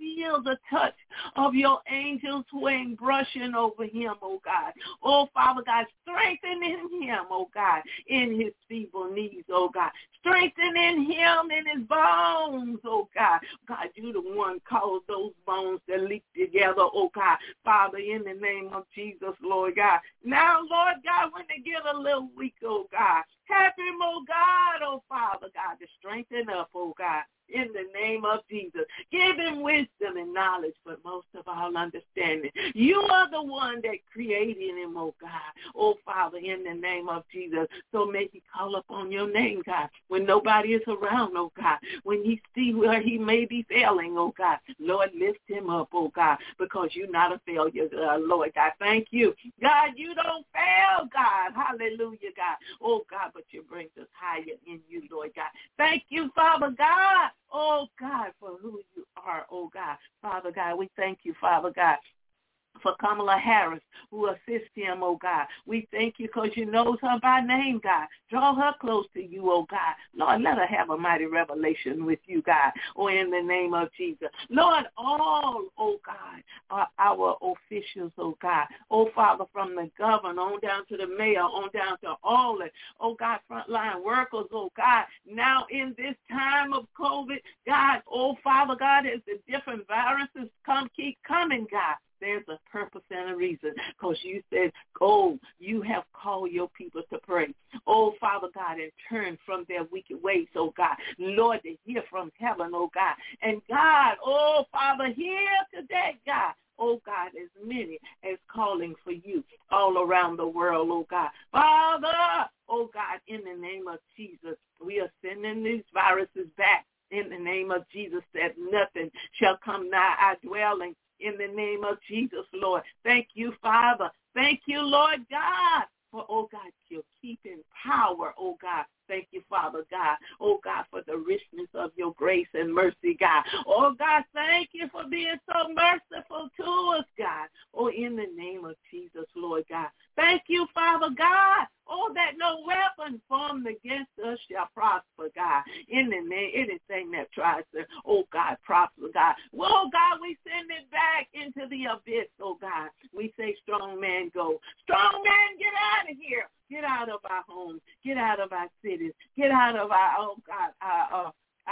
feel the touch of your angels wing brushing over him, oh God. Oh, Father God, strengthening him, oh God, in his feeble knees, oh God. Strengthening him in his bones, oh God. God, you the one caused those bones to leak together, oh God. Father, in the name of Jesus, Lord God. Now, Lord God, when they get a little weak, oh God, help him, oh God, oh Father God, to strengthen up, oh God. In the name of Jesus. Give him wisdom and knowledge, but most of all, understanding. You are the one that created him, oh God. Oh, Father, in the name of Jesus. So may he call upon your name, God, when nobody is around, oh God. When he see where he may be failing, oh God. Lord, lift him up, oh God, because you're not a failure, Lord God. Thank you. God, you don't fail, God. Hallelujah, God. Oh, God, but you bring us higher in you, Lord God. Thank you, Father God. Oh, God, for who you are, oh, God. Father God, we thank you, Father God, for Kamala Harris, who assists him, oh God. We thank you because you know her by name, God. Draw her close to you, oh God. Lord, let her have a mighty revelation with you, God. Oh, in the name of Jesus. Lord, all, oh God, our officials, oh God. Oh, Father, from the governor on down to the mayor, on down to all the, oh God, frontline workers, oh God. Now in this time of COVID, God, oh Father God, as the different viruses keep coming, God. There's a purpose and a reason, because you said, oh, you have called your people to pray. Oh, Father God, and turn from their wicked ways, oh God. Lord, to hear from heaven, oh God. And God, oh, Father, here today, God. Oh, God, as many as calling for you all around the world, oh, God. Father, oh, God, in the name of Jesus, we are sending these viruses back in the name of Jesus, that nothing shall come nigh our dwelling. In the name of Jesus, Lord. Thank you, Father. Thank you, Lord God, for, oh God, your keeping power, oh God. Thank you, Father God. Oh God, for the richness of your grace and mercy, God. Oh God, thank you for being so merciful to us, God. Oh, in the name of Jesus, Lord God. Thank you, Father God. Oh, that no weapon formed against us shall prosper, God. In the name, anything that tries to, oh God, prosper, God. Well, God, we send it back into the abyss, oh God. We say, strong man, go. Strong man, get out of here. Get out of our homes. Get out of our cities. Get out of our, oh God,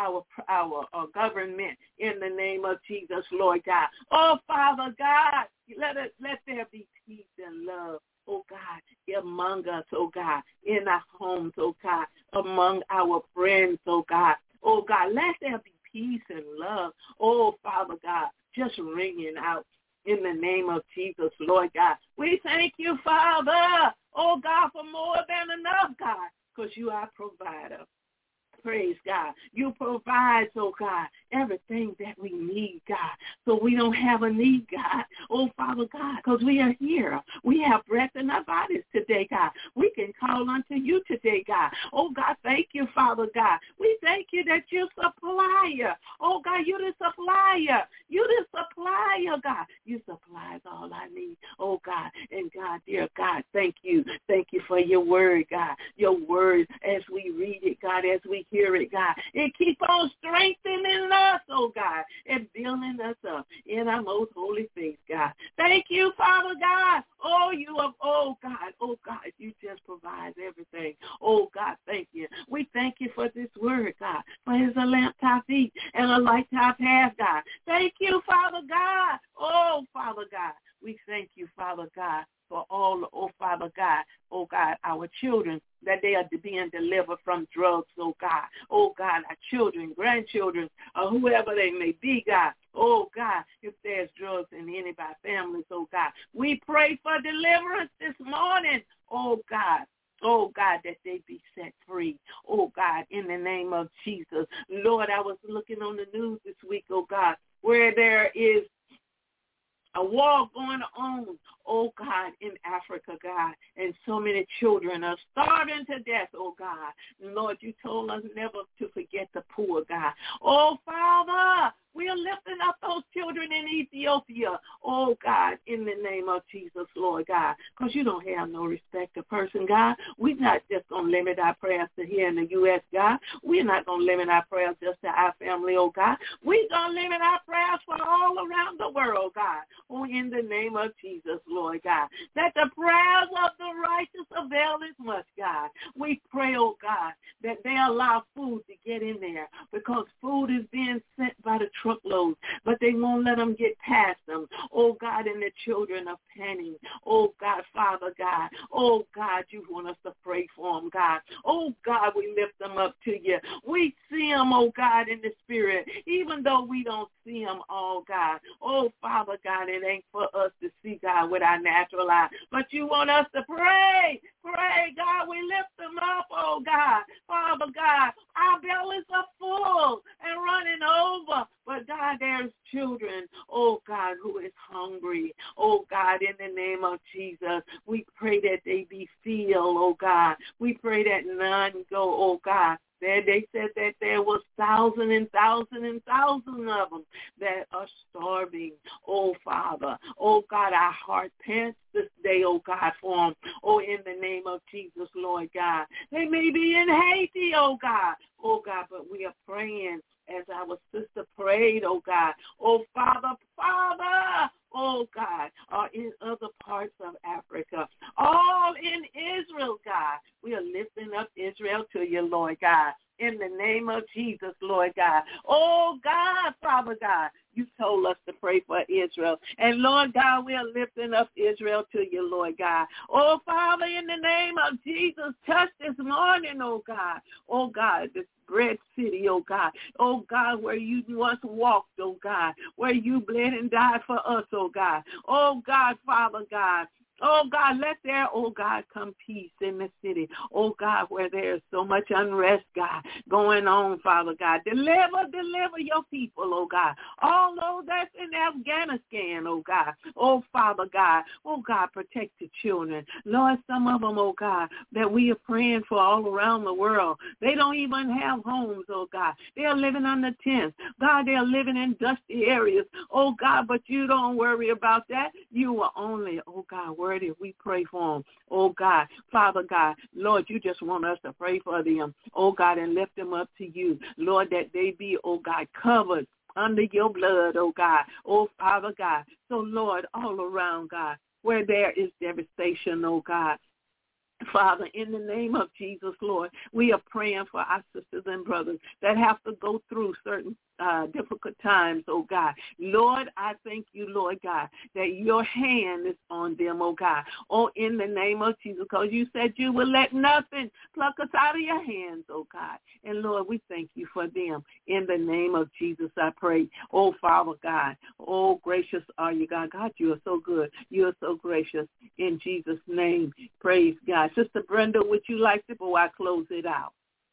our government in the name of Jesus, Lord God. Oh, Father God, let there be peace and love, oh God, among us, oh God, in our homes, oh God, among our friends, oh God. Oh, God, let there be peace and love, oh, Father God, just ringing out. In the name of Jesus, Lord God. We thank you, Father, oh God, for more than enough, God, because you are a provider. Praise God. You provide, oh God, everything that we need, God, so we don't have a need, God. Oh, Father God, because we are here. We have breath in our bodies today, God. We can call unto you today, God. Oh, God, thank you, Father God. We thank you that you're supplier. Oh, God, you're the supplier. You're the supplier, God. You supply all I need, oh, God. And, God, dear God, thank you. Thank you for your word, God. Your word as we read it, God, as we hear it, God. It keep on strengthening us, oh God, and building us up in our most holy faith, God. Thank you, Father God. Oh, you have, oh God, you just provide everything. Oh God, thank you. We thank you for this word, God, for it's a lamp to our feet and a light to our path, God. Thank you, Father God. Oh, Father God, we thank you, Father God, for all, oh Father God, oh God, our children, that they are being delivered from drugs, oh God. Oh God, our children, grandchildren, or whoever they may be, God. Oh God, if there's drugs in any of our families, oh God, we pray for deliverance this morning, oh God. Oh, God, that they be set free. Oh, God, in the name of Jesus. Lord, I was looking on the news this week, oh, God, where there is a war going on, oh, God, in Africa, God, and so many children are starving to death, oh, God. Lord, you told us never to forget the poor, God. Oh, Father, we are lifting up those children in Ethiopia, oh, God, in the name of Jesus, Lord God, because because you don't have no respect of person, God. We're not just going to limit our prayers to here in the U.S., God. We're not going to limit our prayers just to our family, oh God. We're going to limit our prayers for all around the world, God. Oh, in the name of Jesus, Lord God, that the prayers of the righteous availeth much, God. We pray, oh God, that they allow food to get in there because food is being sent by the truckloads, but they won't let them get past them. Oh God, and the children are panting. Oh God, Father God. Oh God, you want us to pray for them, God. Oh God, we lift them up to you. We see them, oh God, in the spirit, even though we don't see them all, God. Oh Father God, it ain't for us to see, God, with our natural eye, but you want us to pray. Pray, God, we lift them up, oh God. Father God, our bellies are full and running over, but God, there's children, oh God, who is hungry. Oh God, in the name of Jesus, we pray that they be filled, oh God. We pray that none go, oh God. They said that there was thousands and thousands and thousands of them that are starving. Oh, Father. Oh, God, our heart pants this day, oh, God, for them. Oh, in the name of Jesus, Lord God. They may be in Haiti, oh, God. Oh, God, but we are praying as our sister prayed, oh, God. Oh, Father, oh, God, are in other parts of Africa, all in Israel, God. We are lifting up Israel to you, Lord God, in the name of Jesus, Lord God. Oh, God, Father God, you told us to pray for Israel. And, Lord God, we are lifting up Israel to you, Lord God. Oh, Father, in the name of Jesus, touch this morning, oh, God. Oh, God, this bread city, oh, God. Oh, God, where you once walked, oh, God, where you bled and died for us, oh, God. Oh, God, Father God. Oh, God, let there, oh, God, come peace in the city. Oh, God, where there's so much unrest, God, going on, Father God. Deliver your people, oh, God. All those that's in Afghanistan, oh, God. Oh, Father God. Oh, God, protect the children. Lord, some of them, oh, God, that we are praying for all around the world. They don't even have homes, oh, God. They're living under tents. God, they're living in dusty areas. Oh, God, but you don't worry about that. You are only, oh, God, worthy. We pray for them. Oh, God, Father God, Lord, you just want us to pray for them. Oh, God, and lift them up to you. Lord, that they be, oh, God, covered under your blood, oh, God. Oh, Father God. So, Lord, all around, God, where there is devastation, oh, God. Father, in the name of Jesus, Lord, we are praying for our sisters and brothers that have to go through certain difficult times, oh God. Lord, I thank you, Lord God, that your hand is on them, oh God. Oh, in the name of Jesus, because you said you will let nothing pluck us out of your hands, oh God. And Lord, we thank you for them. In the name of Jesus, I pray. Oh, Father God, oh, gracious are you, God. God, you are so good. You are so gracious. In Jesus' name, praise God. Sister Brenda, would you like to, before I close it out?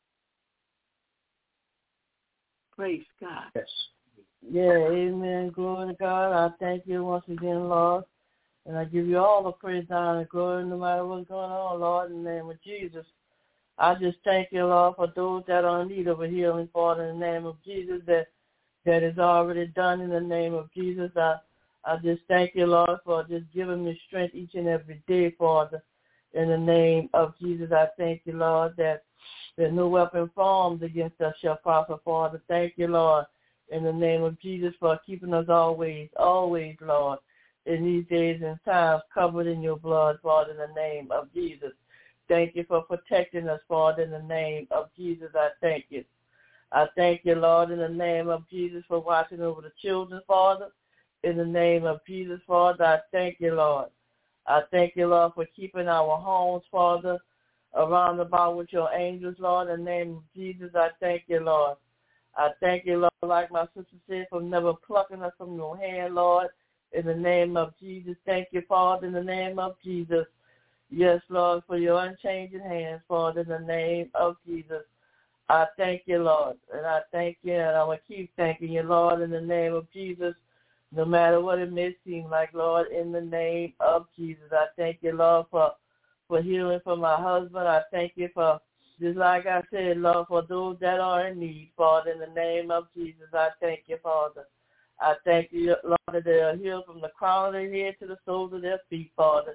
Praise God. Yes. Yeah, amen. Glory to God. I thank you once again, Lord. And I give you all the praise, honor, and glory no matter what's going on, Lord, in the name of Jesus. I just thank you, Lord, for those that are in need of a healing, Father, in the name of Jesus, that is already done in the name of Jesus. I just thank you, Lord, for just giving me strength each and every day, Father. In the name of Jesus, I thank you, Lord, that there's no weapon formed against us shall prosper, Father. Thank you, Lord, in the name of Jesus, for keeping us always, Lord, in these days and times, covered in your blood, Father, in the name of Jesus. Thank you for protecting us, Father, in the name of Jesus. I thank you. I thank you, Lord, in the name of Jesus, for watching over the children, Father. In the name of Jesus, Father, I thank you, Lord. I thank you, Lord, for keeping our homes, Father, around about with your angels, Lord. In the name of Jesus, I thank you, Lord. I thank you, Lord, like my sister said, for never plucking us from your hand, Lord. In the name of Jesus, thank you, Father, in the name of Jesus. Yes, Lord, for your unchanging hands, Father, in the name of Jesus. I thank you, Lord, and I thank you, and I'm going to keep thanking you, Lord, in the name of Jesus, no matter what it may seem like, Lord, in the name of Jesus. I thank you, Lord, for healing for my husband. I thank you for, just like I said, Lord, for those that are in need, Father, in the name of Jesus. I thank you, Father. I thank you, Lord, that they are healed from the crown of their head to the soles of their feet, Father.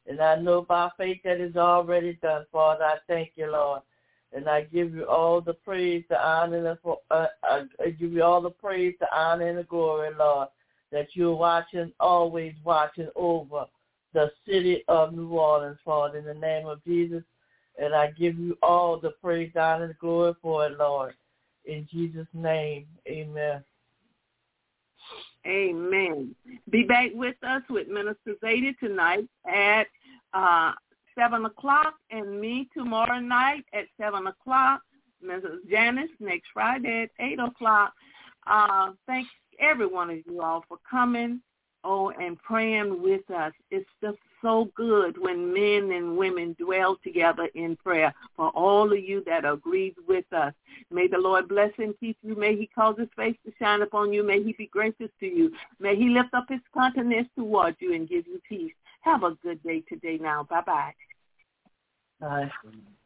And I know by faith that is already done, Father. I thank you, Lord. And I give you all the praise, the honor, and I give you all the praise, the honor, and the glory, Lord, that you're watching, always watching over the city of New Orleans, Father, in the name of Jesus. And I give you all the praise, honor, and glory for it, Lord. In Jesus' name, amen. Amen. Be back with us with Minister Zadie tonight at 7 o'clock, and me tomorrow night at 7 o'clock. Mrs. Janice next Friday at 8 o'clock. Thank every one of you all for coming and praying with us. It's just so good when men and women dwell together in prayer. For all of you that agreed with us, may the Lord bless and keep you. May he cause his face to shine upon you. May he be gracious to you. May he lift up his countenance towards you and give you peace. Have a good day today now. Bye-bye. Bye.